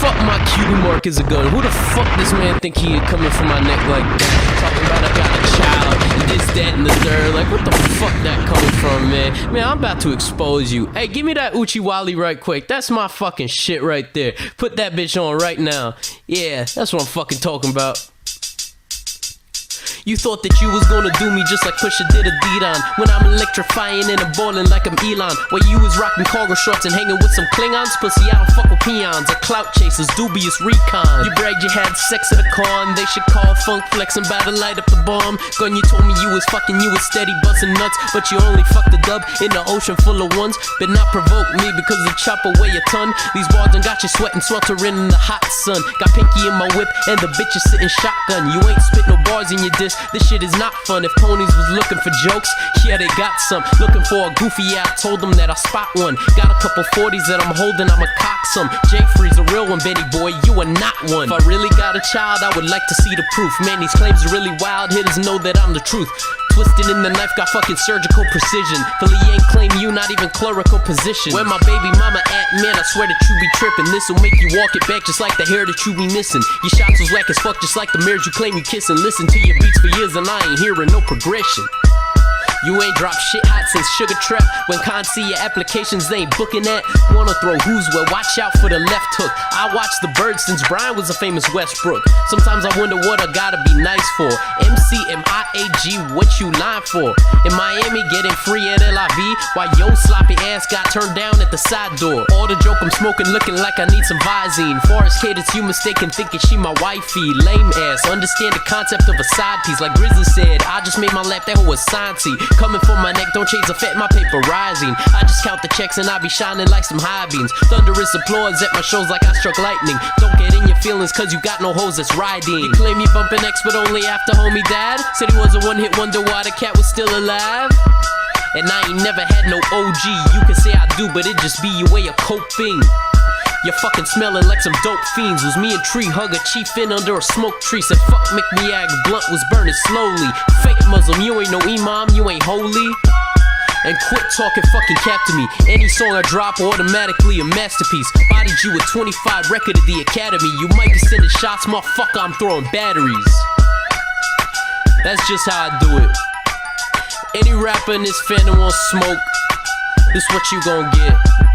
fuck my cutie mark is a gun? Who the fuck this man think he coming for my neck like that? Talking about I got a child, and this, that, and the third. Like, what the fuck that coming from, man? Man, I'm about to expose you. Hey, give me that Uchi Wally right quick. That's my fucking shit right there. Put that bitch on right now. Yeah, that's what I'm fucking talking about. You thought that you was gonna do me just like Pusha did a Deedon. When I'm electrifying and I'm boiling like I'm Elon. While you was rocking cargo shorts and hanging with some Klingons. Pussy, I don't fuck with peons or clout chasers, dubious recon. You bragged you had sex at a con. They should call Funk Flex and about to light up the bomb. Gun, you told me you was fucking, you was steady busting nuts. But you only fucked the dub in the ocean full of ones. But not provoke me because the chopper weigh a ton. These bars done got you sweating, sweltering in the hot sun. Got Pinky in my whip and the bitch is sitting shotgun. You ain't spit no bars in your diss. This shit is not fun. If ponies was looking for jokes, yeah, they got some. Looking for a goofy, yeah, I told them that I spot one. Got a couple 40s that I'm holding, I'ma cock some. Jeffrey's a real one, Benny boy, you are not one. If I really got a child, I would like to see the proof. Man, these claims are really wild, hitters know that I'm the truth. Twisting in the knife, got fucking surgical precision. Philly ain't claim you, not even clerical position. Where my baby mama at, man, I swear that you be tripping. This'll make you walk it back just like the hair that you be missing. Your shots was whack as fuck just like the mirrors you claim you kissing. Listen to your beats for years and I ain't hearing no progression. You ain't dropped shit hot since Sugar Trap. When Con see your applications, they ain't booking that. Wanna throw who's well, watch out for the left hook. I watched the Birds since Brian was a famous Westbrook. Sometimes I wonder what I gotta be nice for. MCMIAG, what you lying for? In Miami, getting free at LIV, while yo sloppy ass got turned down at the side door. All the joke I'm smoking, looking like I need some Visine. Forest kid, it's you mistaken, thinking she my wifey. Lame ass, understand the concept of a side piece. Like Grizzly said, I just made my lap, that hoe was sciencey. Coming for my neck, don't chase a fat, my paper rising. I just count the checks and I be shining like some high beams. Thunderous applause at my shows like I struck lightning. Don't get in your feelings cause you got no hoes that's riding. You claim you bumping X but only after homie died. Said he was a one-hit wonder why the cat was still alive. And I ain't never had no OG. You can say I do but it just be your way of coping. You're fucking smelling like some dope fiends. Was me and Tree Hugger chief in under a smoke tree. Said fuck McMeag, blunt was burning slowly. Fake Muslim, you ain't no imam, you ain't holy. And quit talking fucking cap to me. Any song I drop automatically a masterpiece. Bodied you with 25 record at the academy. You might be sending shots, motherfucker, I'm throwing batteries. That's just how I do it. Any rapper in this fandom wants smoke, this what you gon' get.